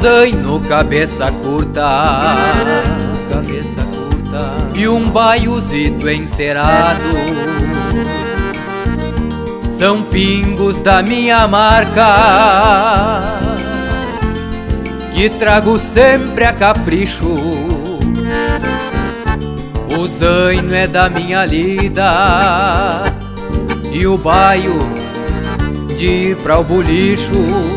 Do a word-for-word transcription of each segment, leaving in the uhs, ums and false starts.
zaino cabeça curta, cabeça curta, e um baiozito encerado são pingos da minha marca que trago sempre a capricho. O zaino é da minha lida e o baio de ir pra o bolicho.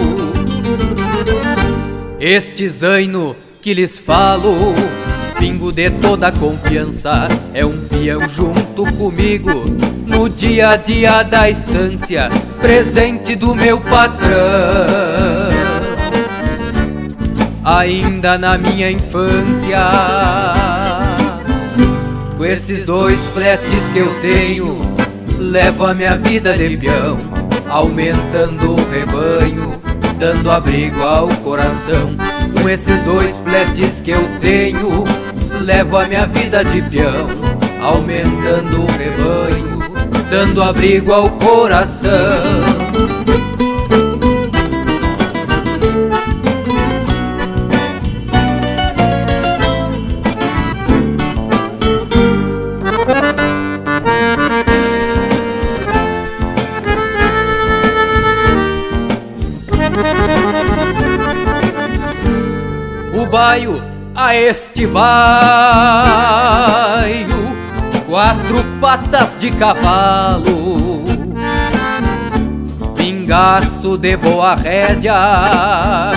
Este zaino que lhes falo, pingo de toda a confiança, é um peão junto comigo no dia a dia da estância, presente do meu patrão. Ainda na minha infância, com esses dois fletes que eu tenho, levo a minha vida de peão, aumentando o rebanho, dando abrigo ao coração. Com esses dois fletes que eu tenho, levo a minha vida de peão, aumentando o rebanho, dando abrigo ao coração. O baio, a este baio, quatro patas de cavalo, pingaço de boa rédea,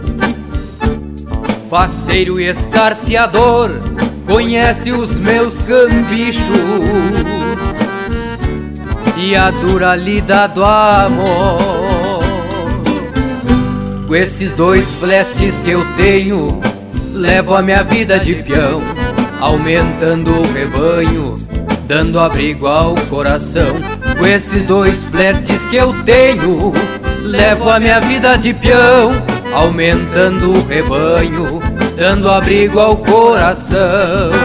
faceiro e escarciador, conhece os meus cambichos e a dura lida do amor. Com esses dois fletes que eu tenho, levo a minha vida de peão, aumentando o rebanho, dando abrigo ao coração. Com esses dois fletes que eu tenho, levo a minha vida de peão, aumentando o rebanho, dando abrigo ao coração.